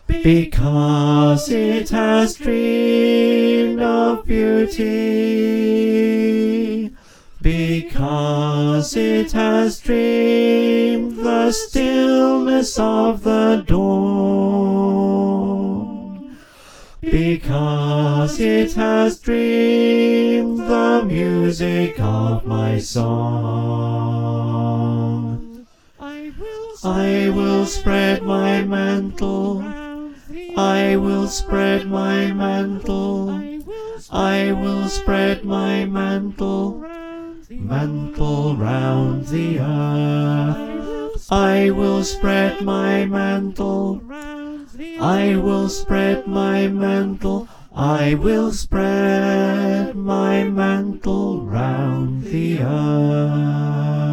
because it has dreamed of beauty, because it has dreamed the stillness of the dawn, because it has dreamed the music of my song. I will spread my mantle, I will spread my mantle, I will spread my mantle, mantle round the earth. I will spread my mantle, I will spread my mantle, I will spread my mantle round the earth.